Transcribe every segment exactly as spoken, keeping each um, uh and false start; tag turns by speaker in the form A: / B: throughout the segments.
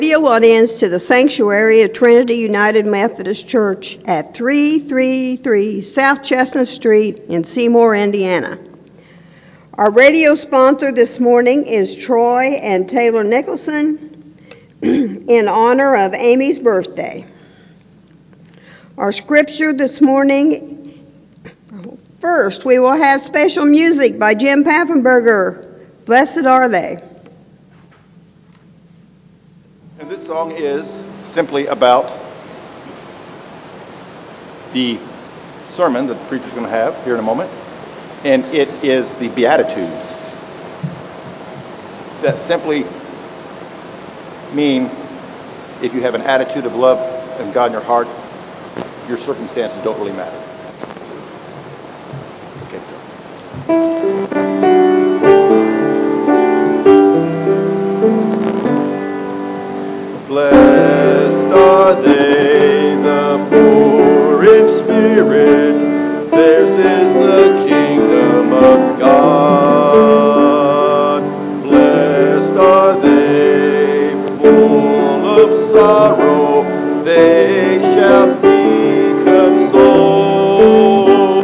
A: Radio audience to the sanctuary of Trinity United Methodist Church at three thirty-three South Chestnut Street in Seymour, Indiana. Our radio sponsor this morning is Troy and Taylor Nicholson in honor of Amy's birthday. Our scripture this morning, first we will have special music by Jim Paffenberger, Blessed Are They.
B: And this song is simply about the sermon that the preacher's going to have here in a moment, and it is the Beatitudes that simply mean if you have an attitude of love and God in your heart, your circumstances don't really matter. Okay. Blessed are they, the poor in spirit, theirs is the kingdom of God. Blessed are they, full of sorrow, they shall be consoled.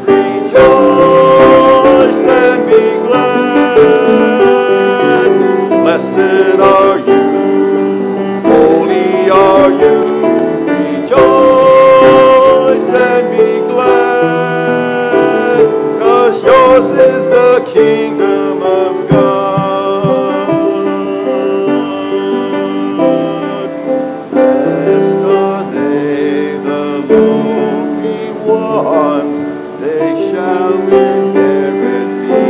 B: Rejoice and be glad, blessed are you. Are you? Rejoice and be glad, 'cause yours is the kingdom of God. Blessed are they, the lowly ones, they shall inherit the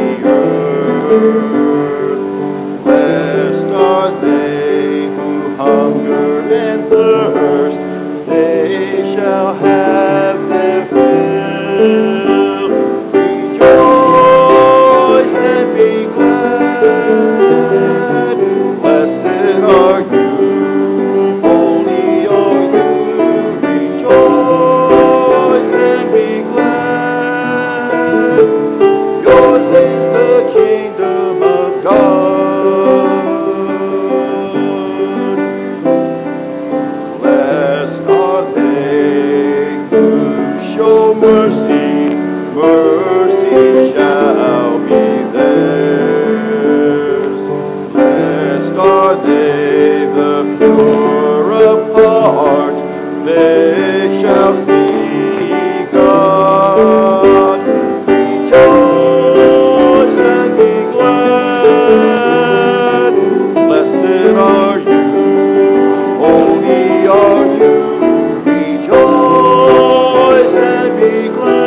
B: earth. Blessed are they who hunger and thirst, they shall have their fill. Rejoice and be glad, blessed are you, holy are you. Rejoice and be glad, yours is the kingdom of God. Mercy, mercy shall be theirs. Blessed are they, the pure of heart, they shall see God. Rejoice and be glad, blessed are you, holy are you. Rejoice and be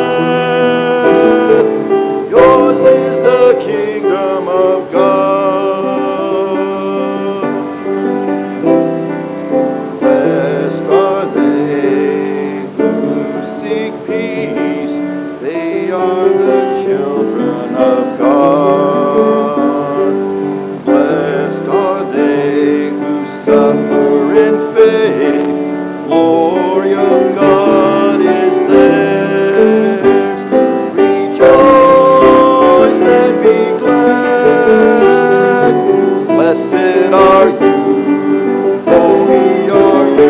B: glad, yours is the kingdom of God. Blessed are they who seek peace, they are the children of God. Blessed are they who suffer in faith, glory of God is theirs. Rejoice and be glad, blessed are you, holy are you.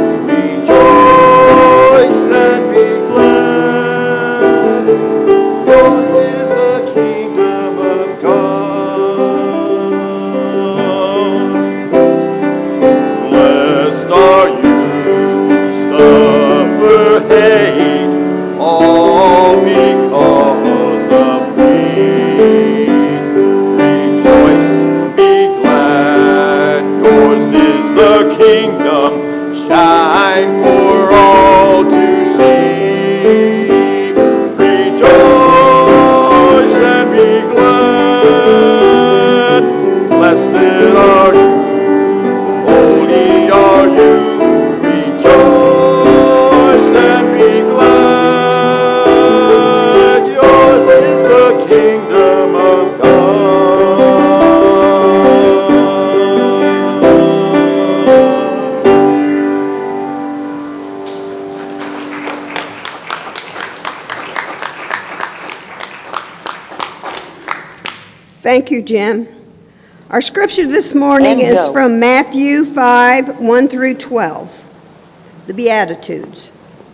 B: Rejoice and be glad, yours is the kingdom of God. Blessed are you, suffer hate, all because of me. Rejoice, be glad, yours is the kingdom, shine for all to see. Rejoice and be glad, blessed are you, holy are you. Rejoice and be glad, yours is the kingdom of
A: Thank you, Jim. Our scripture this morning
C: And
A: is
C: go.
A: from Matthew five, one through twelve, the Beatitudes.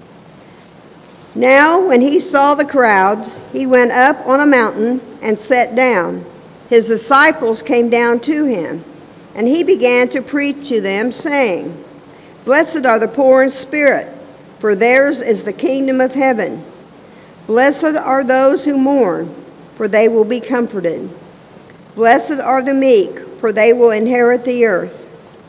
A: Now, when he saw the crowds, he went up on a mountain and sat down. His disciples came down to him, and he began to preach to them, saying, Blessed are the poor in spirit, for theirs is the kingdom of heaven. Blessed are those who mourn, for they will be comforted. Blessed are the meek, for they will inherit the earth.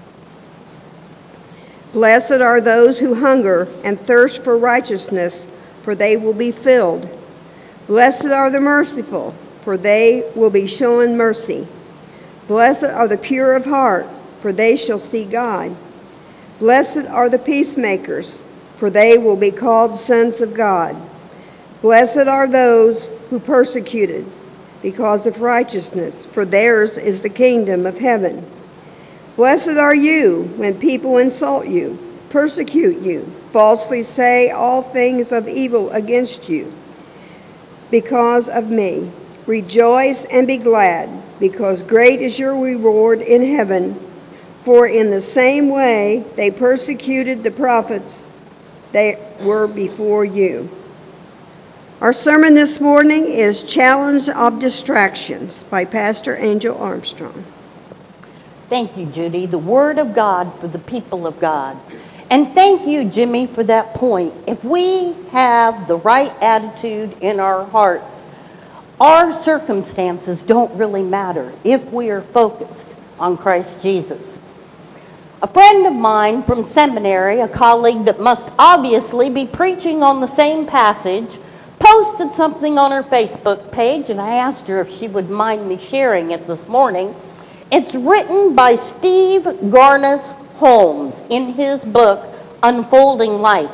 A: Blessed are those who hunger and thirst for righteousness, for they will be filled. Blessed are the merciful, for they will be shown mercy. Blessed are the pure of heart, for they shall see God. Blessed are the peacemakers, for they will be called sons of God. Blessed are those who persecuted because of righteousness, for theirs is the kingdom of heaven. Blessed are you when people insult you, persecute you, falsely say all things of evil against you because of me. Rejoice and be glad, because great is your reward in heaven. For in the same way they persecuted the prophets they were before you. Our sermon this morning is Challenge of Distractions by Pastor Angel Armstrong.
C: Thank you, Judy. The Word of God for the people of God. And thank you, Jimmy, for that point. If we have the right attitude in our hearts, our circumstances don't really matter if we are focused on Christ Jesus. A friend of mine from seminary, a colleague that must obviously be preaching on the same passage, posted something on her Facebook page, and I asked her if she would mind me sharing it this morning. It's written by Steve Garnas Holmes in his book, Unfolding Life.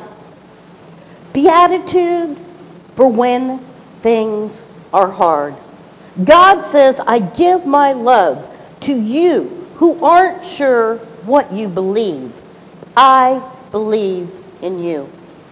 C: Beatitude for when things are hard. God says, I give my love to you who aren't sure what you believe. I believe in you.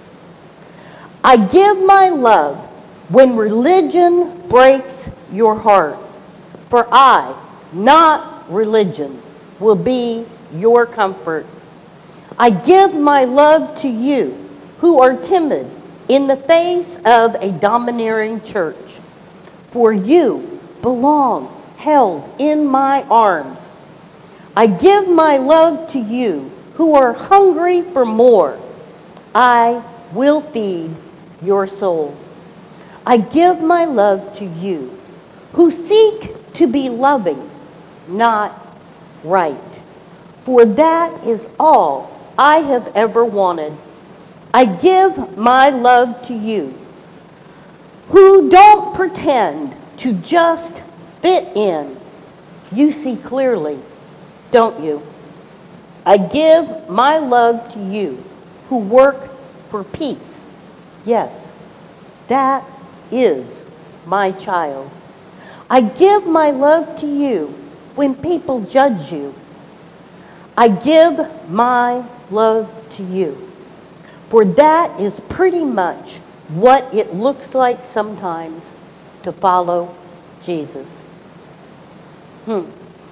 C: I give my love when religion breaks your heart. For I, not religion, will be your comfort. I give my love to you who are timid in the face of a domineering church. For you belong held in my arms. I give my love to you who are hungry for more. I will feed your soul. I give my love to you who seek to be loving, not right. For that is all I have ever wanted. I give my love to you who don't pretend to just fit in. You see clearly, don't you? I give my love to you who work for peace. Yes, that is my child. I give my love to you when people judge you. I give my love to you. For that is pretty much what it looks like sometimes to follow Jesus. Hmm.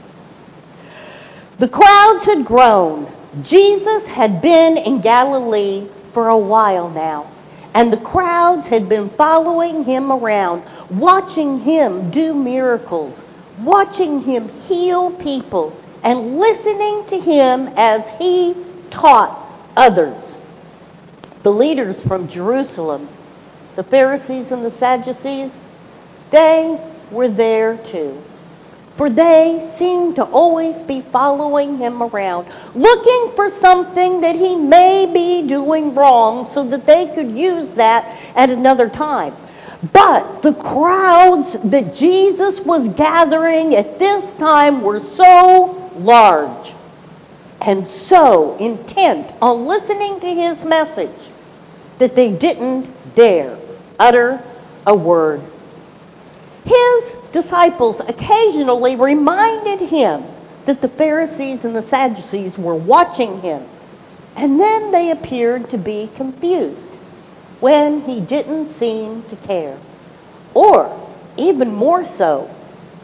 C: The crowds had grown. Jesus had been in Galilee for a while now, and the crowds had been following him around, watching him do miracles, watching him heal people, and listening to him as he taught others. The leaders from Jerusalem, the Pharisees and the Sadducees, they were there too. For they seemed to always be following him around, looking for something that he may be doing wrong so that they could use that at another time. But the crowds that Jesus was gathering at this time were so large and so intent on listening to his message that they didn't dare utter a word. His disciples occasionally reminded him that the Pharisees and the Sadducees were watching him, and then they appeared to be confused when he didn't seem to care. Or, even more so,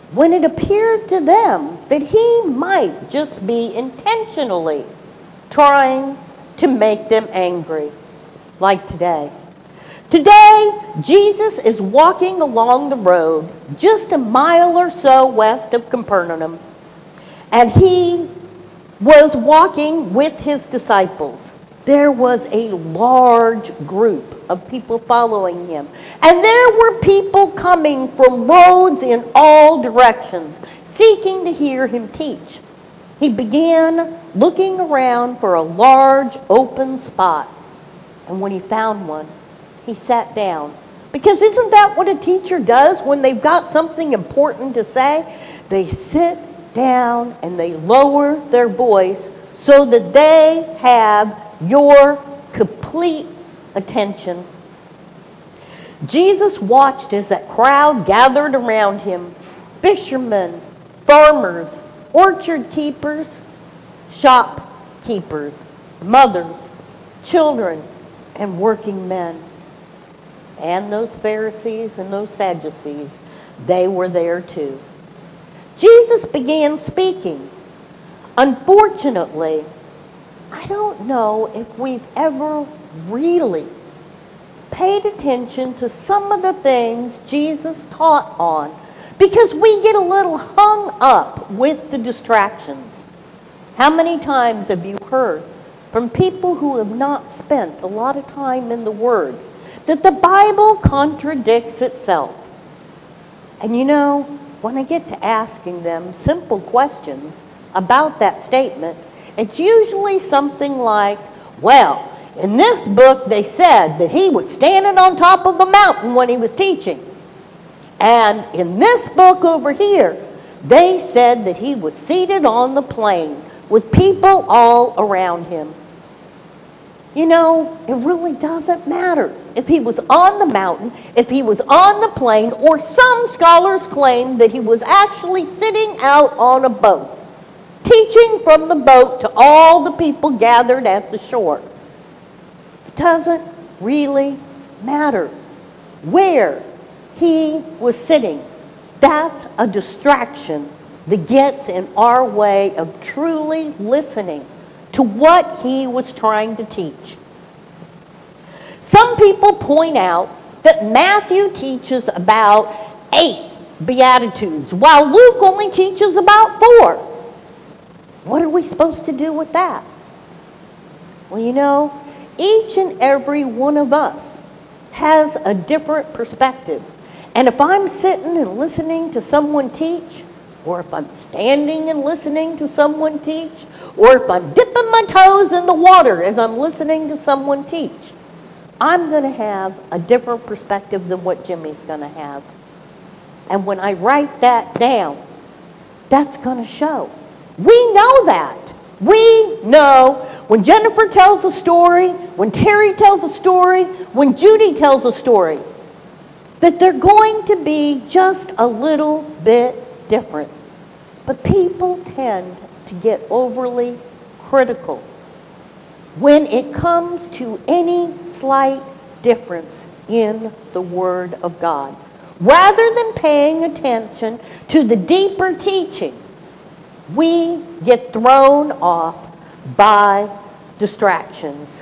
C: when it appeared to them that he might just be intentionally trying to make them angry, like today. Today, Jesus is walking along the road just a mile or so west of Capernaum, and he was walking with his disciples. There was a large group of people following him, and there were people coming from roads in all directions, seeking to hear him teach. He began looking around for a large open spot, and when he found one, he sat down. Because isn't that what a teacher does when they've got something important to say? They sit down and they lower their voice so that they have your complete attention. Jesus watched as that crowd gathered around him. Fishermen, farmers, orchard keepers, shopkeepers, mothers, children, and working men. And those Pharisees and those Sadducees, they were there too. Jesus began speaking. Unfortunately, I don't know if we've ever really paid attention to some of the things Jesus taught on, because we get a little hung up with the distractions. How many times have you heard from people who have not spent a lot of time in the Word that the Bible contradicts itself? And you know, when I get to asking them simple questions about that statement, it's usually something like, well, in this book they said that he was standing on top of a mountain when he was teaching. And in this book over here, they said that he was seated on the plain with people all around him. You know, it really doesn't matter if he was on the mountain, if he was on the plain, or some scholars claim that he was actually sitting out on a boat, teaching from the boat to all the people gathered at the shore. It doesn't really matter where he was sitting. That's a distraction that gets in our way of truly listening to what he was trying to teach. Some people point out that Matthew teaches about eight Beatitudes, while Luke only teaches about four. What are we supposed to do with that? Well, you know, each and every one of us has a different perspective. And if I'm sitting and listening to someone teach, or if I'm standing and listening to someone teach, or if I'm dipping my toes in the water as I'm listening to someone teach, I'm going to have a different perspective than what Jimmy's going to have. And when I write that down, that's going to show. We know that. We know when Jennifer tells a story, when Terry tells a story, when Judy tells a story, that they're going to be just a little bit different. But people tend to get overly critical when it comes to any slight difference in the Word of God. Rather than paying attention to the deeper teaching, we get thrown off by distractions.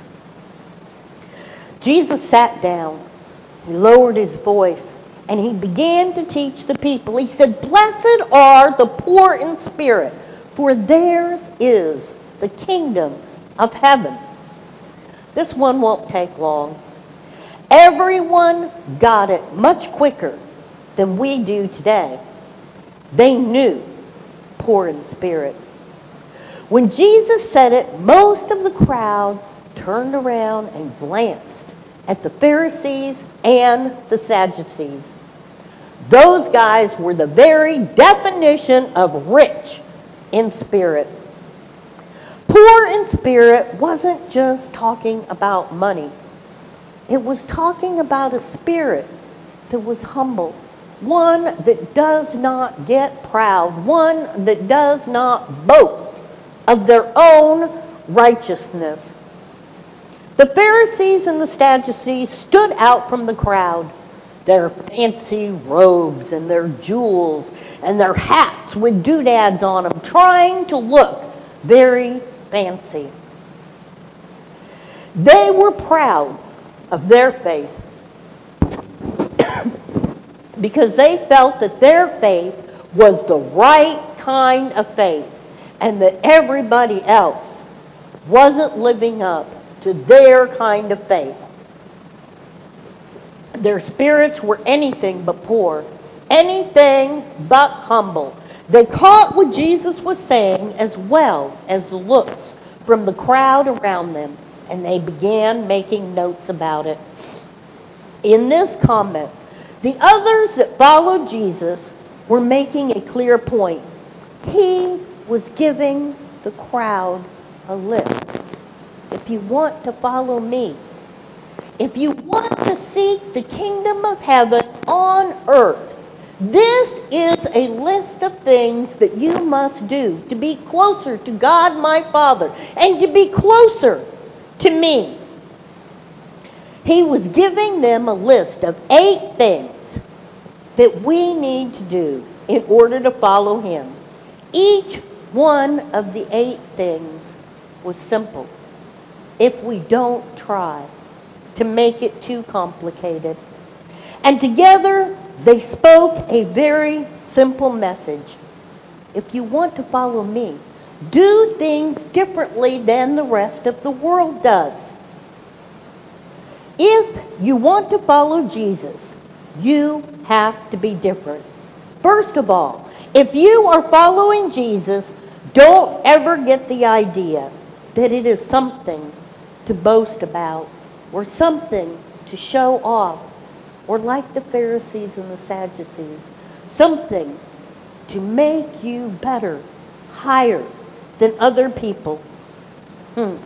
C: Jesus sat down, he lowered his voice, and he began to teach the people. He said, "Blessed are the poor in spirit, for theirs is the kingdom of heaven." This one won't take long. Everyone got it much quicker than we do today. They knew poor in spirit. When Jesus said it, most of the crowd turned around and glanced at the Pharisees and the Sadducees. Those guys were the very definition of rich in spirit. Poor in spirit wasn't just talking about money. It was talking about a spirit that was humble, one that does not get proud, one that does not boast of their own righteousness. The Pharisees and the Sadducees stood out from the crowd. Their fancy robes and their jewels and their hats with doodads on them, trying to look very fancy. They were proud of their faith because they felt that their faith was the right kind of faith and that everybody else wasn't living up to their kind of faith. Their spirits were anything but poor, anything but humble. They caught what Jesus was saying as well as the looks from the crowd around them, and they began making notes about it. In this comment, the others that followed Jesus were making a clear point. He was giving the crowd a list. If you want to follow me, if you want to seek the kingdom of heaven on earth, this is a list of things that you must do to be closer to God my Father and to be closer to me. He was giving them a list of eight things that we need to do in order to follow him. Each one of the eight things was simple if we don't try to make it too complicated. And together they spoke a very simple message. If you want to follow me, do things differently than the rest of the world does. If you want to follow Jesus, you have to be different. First of all, if you are following Jesus, don't ever get the idea that it is something to boast about or something to show off, or like the Pharisees and the Sadducees, something to make you better, higher than other people. Hmm.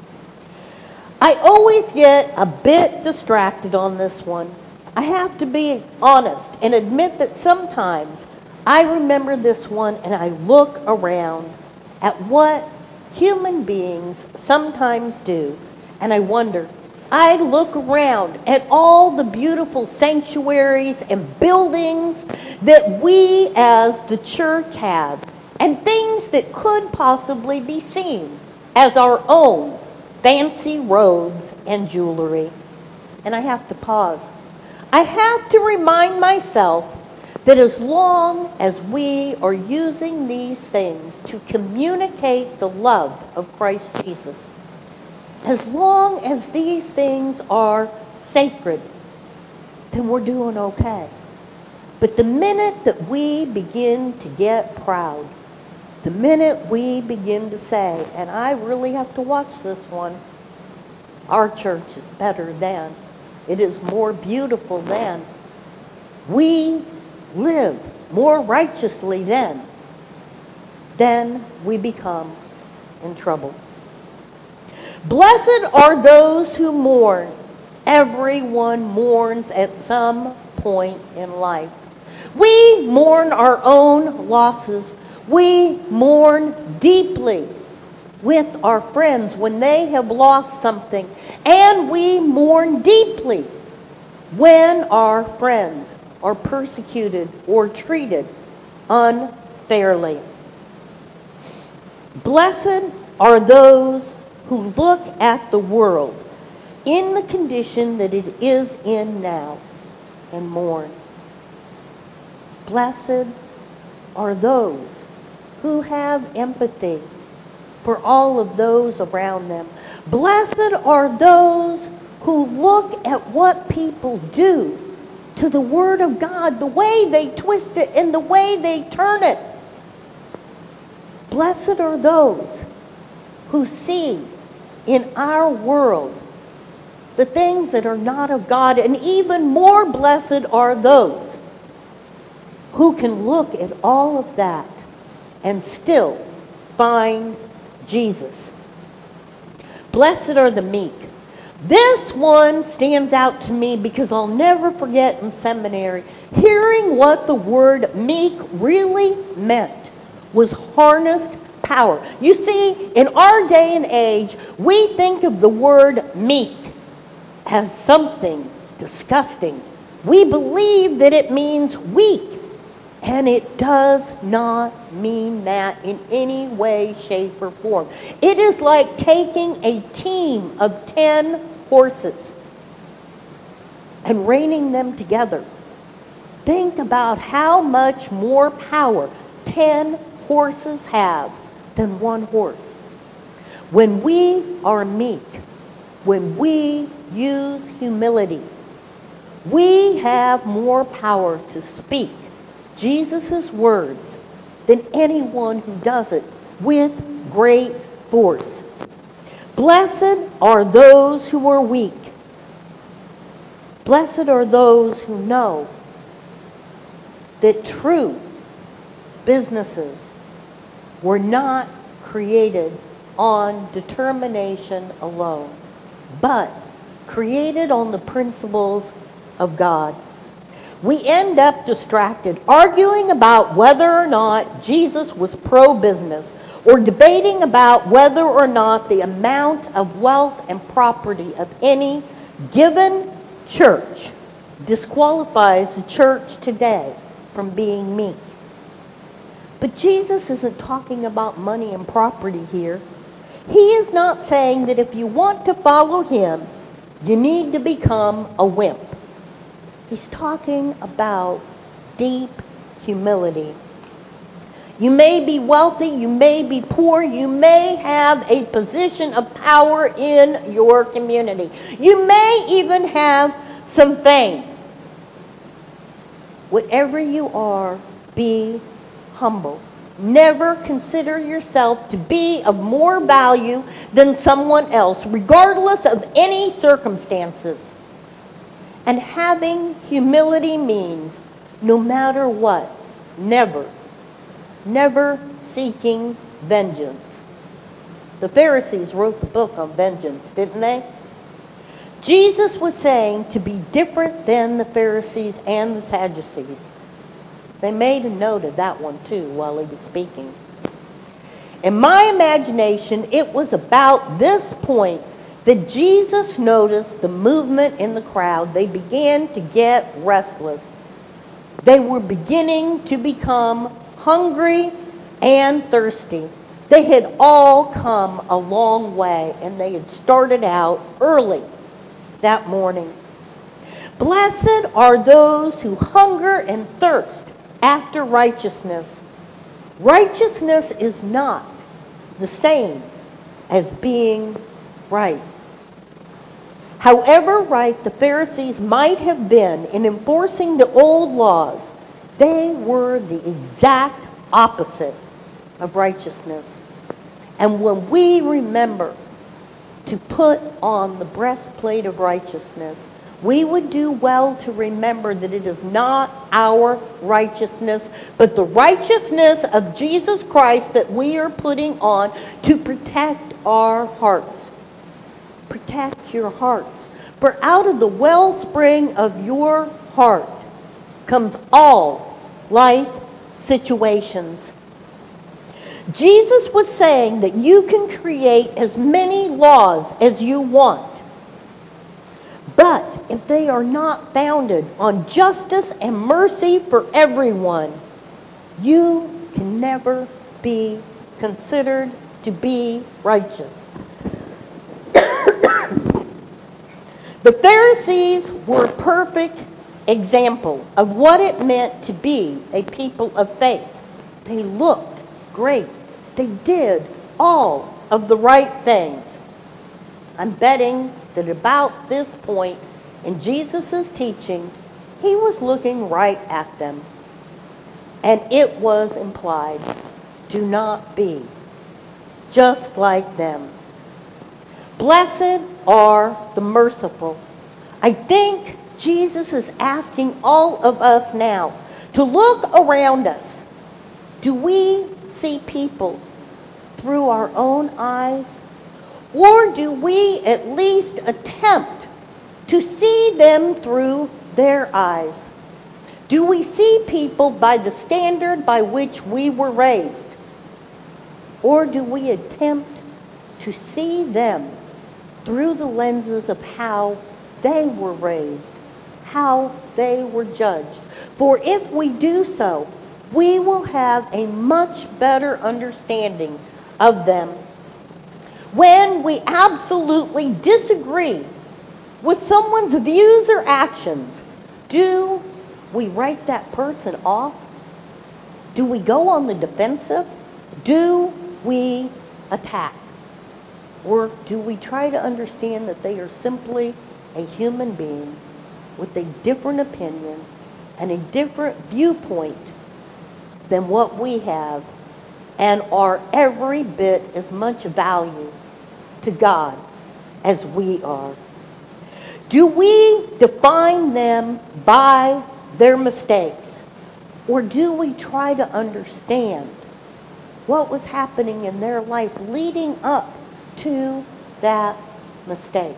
C: I always get a bit distracted on this one. I have to be honest and admit that sometimes I remember this one and I look around at what human beings sometimes do, and I wonder, I look around at all the beautiful sanctuaries and buildings that we as the church have, and things that could possibly be seen as our own fancy robes and jewelry. And I have to pause. I have to remind myself that as long as we are using these things to communicate the love of Christ Jesus, as long as these things are sacred, then we're doing okay. But the minute that we begin to get proud, the minute we begin to say, and I really have to watch this one, our church is better than, it is more beautiful than, we live more righteously than, then we become in trouble. Blessed are those who mourn. Everyone mourns at some point in life. We mourn our own losses. We mourn deeply with our friends when they have lost something. And we mourn deeply when our friends are persecuted or treated unfairly. Blessed are those who look at the world in the condition that it is in now and mourn. Blessed are those who have empathy for all of those around them. Blessed are those who look at what people do to the Word of God, the way they twist it and the way they turn it. Blessed are those who see in our world the things that are not of God, and even more blessed are those who can look at all of that and still find Jesus. Blessed are the meek. This one stands out to me because I'll never forget in seminary hearing what the word meek really meant was harnessed power. You see, in our day and age, we think of the word meek as something disgusting. We believe that it means weak And it does not mean that in any way, shape, or form. It is like taking a team of ten horses and reining them together. Think about how much more power ten horses have than one horse. When we are meek, when we use humility, we have more power to speak Jesus' words than anyone who does it with great force. Blessed are those who are weak. Blessed are those who know that true businesses were not created on determination alone, but created on the principles of God. We end up distracted, arguing about whether or not Jesus was pro-business, or debating about whether or not the amount of wealth and property of any given church disqualifies the church today from being meek. But Jesus isn't talking about money and property here. He is not saying that if you want to follow him, you need to become a wimp. He's talking about deep humility. You may be wealthy, you may be poor, you may have a position of power in your community. You may even have some fame. Whatever you are, be humble. Never consider yourself to be of more value than someone else, regardless of any circumstances. And having humility means, no matter what, never, never seeking vengeance. The Pharisees wrote the book on vengeance, didn't they? Jesus was saying to be different than the Pharisees and the Sadducees. They made a note of that one too while he was speaking. In my imagination, it was about this point that Jesus noticed the movement in the crowd. They began to get restless. They were beginning to become hungry and thirsty. They had all come a long way, and they had started out early that morning. Blessed are those who hunger and thirst after righteousness. Righteousness is not the same as being right. However right the Pharisees might have been in enforcing the old laws, they were the exact opposite of righteousness. And when we remember to put on the breastplate of righteousness, we would do well to remember that it is not our righteousness, but the righteousness of Jesus Christ that we are putting on to protect our hearts. Protect your hearts. For out of the wellspring of your heart comes all life situations. Jesus was saying that you can create as many laws as you want, but if they are not founded on justice and mercy for everyone, you can never be considered to be righteous. The Pharisees were a perfect example of what it meant to be a people of faith. They looked great. They did all of the right things. I'm betting that about this point in Jesus' teaching, he was looking right at them. And it was implied, do not be just like them. Blessed are the merciful. I think Jesus is asking all of us now to look around us. Do we see people through our own eyes? Or do we at least attempt to see them through their eyes? Do we see people by the standard by which we were raised? Or do we attempt to see them through the lenses of how they were raised, how they were judged? For if we do so, we will have a much better understanding of them. When we absolutely disagree with someone's views or actions, do we write that person off? Do we go on the defensive? Do we attack? Or do we try to understand that they are simply a human being with a different opinion and a different viewpoint than what we have, and are every bit as much value to God as we are? Do we define them by their mistakes? Or do we try to understand what was happening in their life leading up to that mistake?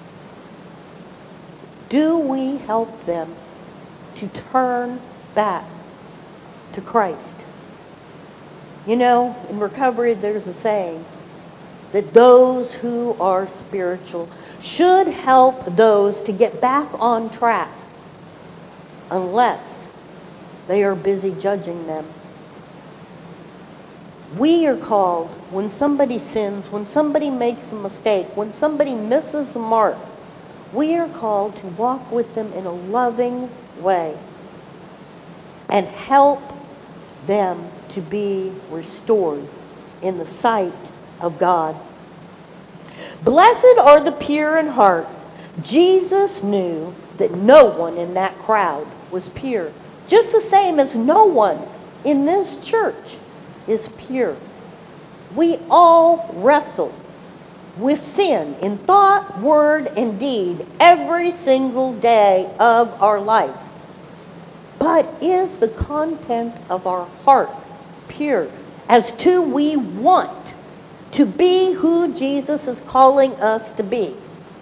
C: Do we help them to turn back to Christ? You know, in recovery there's a saying that those who are spiritual should help those to get back on track, unless they are busy judging them. We are called, when somebody sins, when somebody makes a mistake, when somebody misses the mark, we are called to walk with them in a loving way and help them to be restored in the sight of God. Blessed are the pure in heart. Jesus knew that no one in that crowd was pure, just the same as no one in this church is pure. We all wrestle with sin in thought, word, and deed every single day of our life. But is the content of our heart pure as to we want to be who Jesus is calling us to be?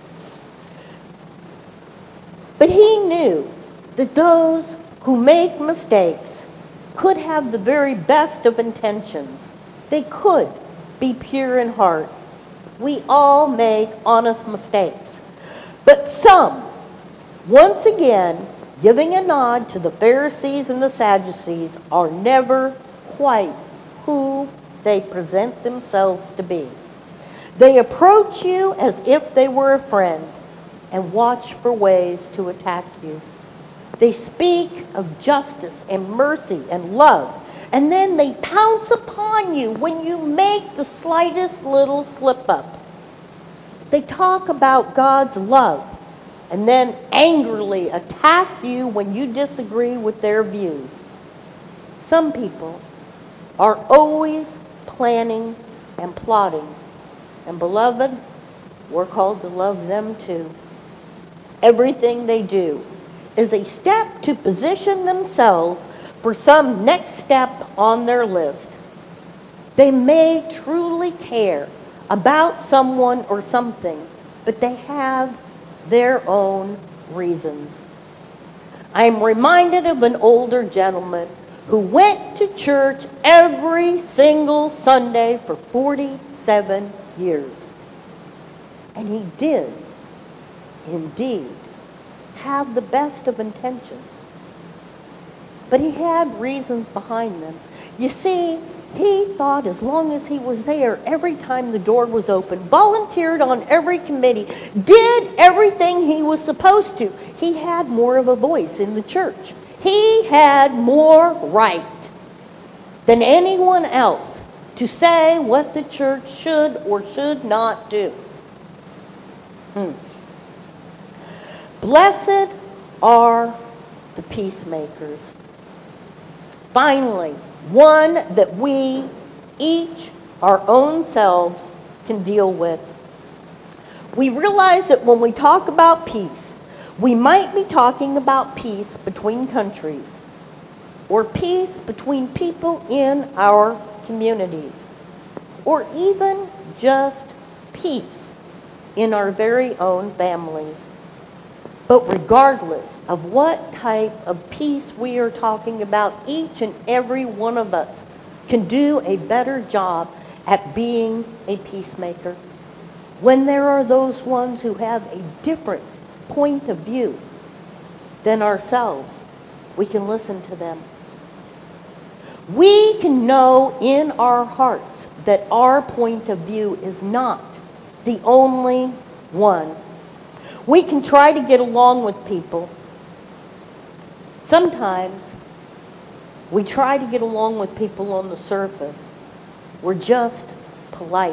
C: But he knew that those who make mistakes could have the very best of intentions. They could be pure in heart. We all make honest mistakes. But some, once again, giving a nod to the Pharisees and the Sadducees, are never quite who they present themselves to be. They approach you as if they were a friend and watch for ways to attack you. They speak of justice and mercy and love, and then they pounce upon you when you make the slightest little slip-up. They talk about God's love and then angrily attack you when you disagree with their views. Some people are always planning and plotting, and beloved, we're called to love them too. Everything they do is a step to position themselves for some next step on their list. They may truly care about someone or something, but they have their own reasons. I'm reminded of an older gentleman who went to church every single Sunday for forty-seven years. And he did, indeed, have the best of intentions. But he had reasons behind them. You see, he thought as long as he was there every time the door was open, volunteered on every committee, did everything he was supposed to, he had more of a voice in the church. He had more right than anyone else to say what the church should or should not do. Hmm. Blessed are the peacemakers. Finally, one that we, each our own selves, can deal with. We realize that when we talk about peace, we might be talking about peace between countries, or peace between people in our communities, or even just peace in our very own families. But regardless of what type of peace we are talking about, each and every one of us can do a better job at being a peacemaker. When there are those ones who have a different point of view than ourselves, we can listen to them. we can know in our hearts that our point of view is not the only one. We can try to get along with people. Sometimes we try to get along with people on the surface. We're just polite.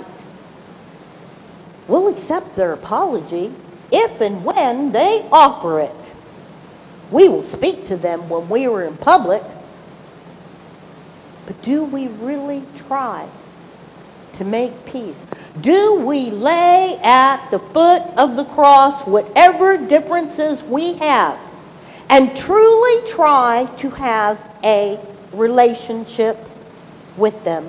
C: We'll accept their apology if and when they offer it. We will speak to them when we are in public. But do we really try to make peace? Do we lay at the foot of the cross whatever differences we have and truly try to have a relationship with them?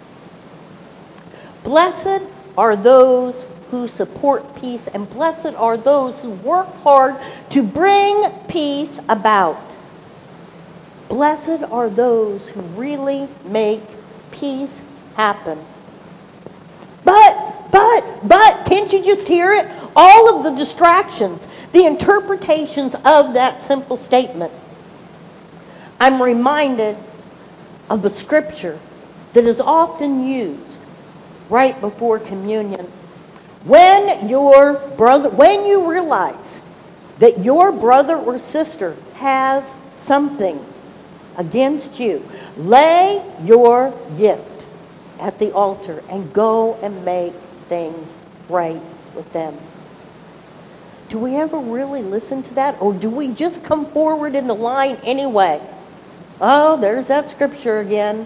C: Blessed are those who support peace, and blessed are those who work hard to bring peace about. Blessed are those who really make peace happen. But, but, but, can't you just hear it? All of the distractions, the interpretations of that simple statement. I'm reminded of a scripture that is often used right before communion. When your brother, when you realize that your brother or sister has something against you, lay your gift at the altar and go and make things right with them. Do we ever really listen to that, or do we just come forward in the line anyway? Oh, there's that scripture again.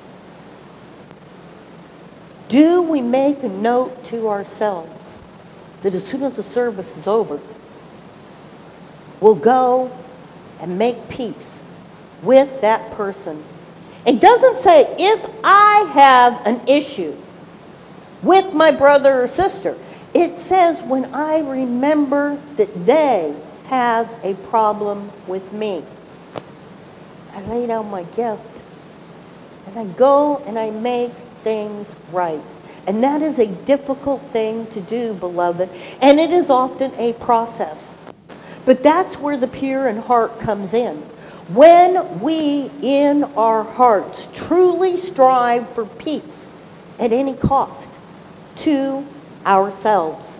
C: Do we make a note to ourselves that as soon as the service is over, we'll go and make peace with that person? It doesn't say if I have an issue with my brother or sister. It says when I remember that they have a problem with me, I lay down my gift and I go and I make things right. And that is a difficult thing to do, beloved, and it is often a process. But that's where the pure in heart comes in. When we in our hearts truly strive for peace at any cost to ourselves.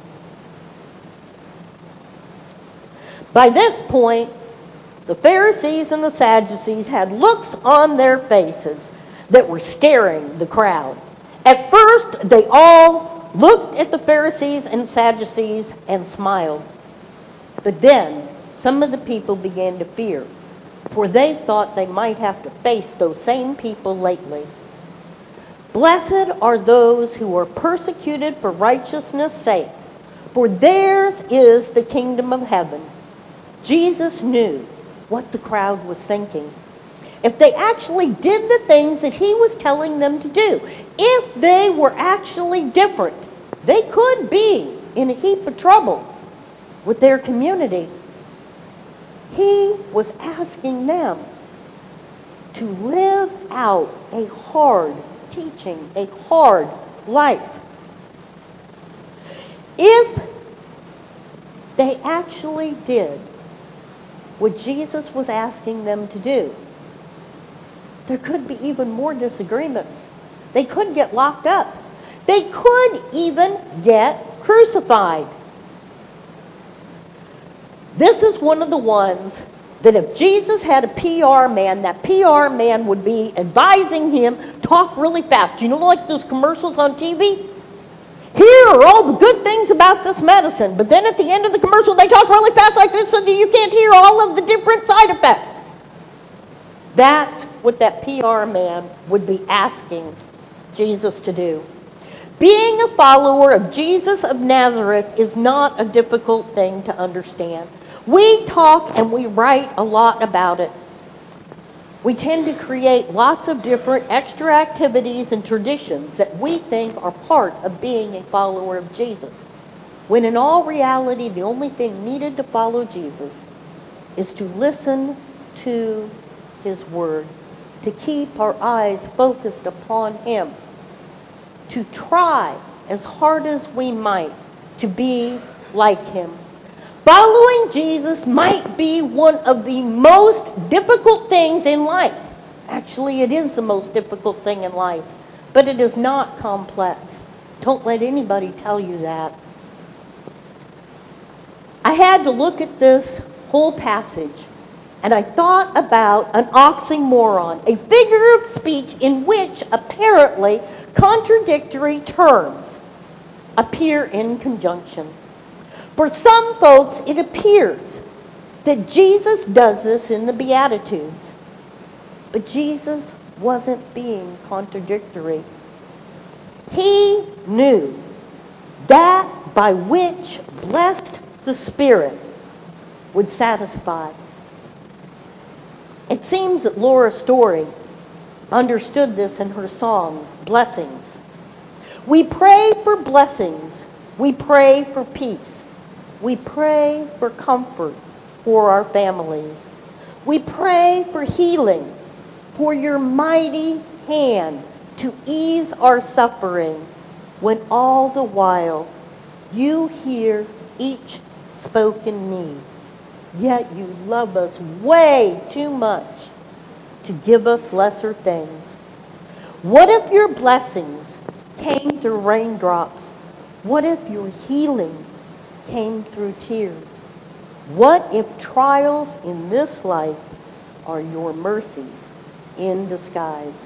C: By this point, the Pharisees and the Sadducees had looks on their faces that were scaring the crowd. At first, they all looked at the Pharisees and Sadducees and smiled. But then, some of the people began to fear, for they thought they might have to face those same people lately. Blessed are those who are persecuted for righteousness' sake, for theirs is the kingdom of heaven. Jesus knew what the crowd was thinking. If they actually did the things that he was telling them to do, if they were actually different, they could be in a heap of trouble with their community. He was asking them to live out a hard teaching, a hard life. If they actually did what Jesus was asking them to do, there could be even more disagreements. They could get locked up. They could even get crucified. This is one of the ones that if Jesus had a P R man, that P R man would be advising him, talk really fast. You know, like those commercials on T V? Here are all the good things about this medicine. But then at the end of the commercial, they talk really fast like this so that you can't hear all of the different side effects. That's what that P R man would be asking Jesus to do. Being a follower of Jesus of Nazareth is not a difficult thing to understand. We talk and we write a lot about it. We tend to create lots of different extra activities and traditions that we think are part of being a follower of Jesus, when in all reality, the only thing needed to follow Jesus is to listen to his word, to keep our eyes focused upon him, to try as hard as we might to be like him. Following Jesus might be one of the most difficult things in life. Actually, it is the most difficult thing in life, but it is not complex. Don't let anybody tell you that. I had to look at this whole passage, and I thought about an oxymoron, a figure of speech in which apparently contradictory terms appear in conjunction. For some folks, it appears that Jesus does this in the Beatitudes, but Jesus wasn't being contradictory. He knew that by which blessed the Spirit would satisfy. It seems that Laura Story understood this in her song, Blessings. We pray for blessings. We pray for peace. We pray for comfort for our families. We pray for healing, for your mighty hand to ease our suffering, when all the while you hear each spoken need. Yet you love us way too much to give us lesser things. What if your blessings came through raindrops? What if your healing came through tears? What if trials in this life are your mercies in disguise?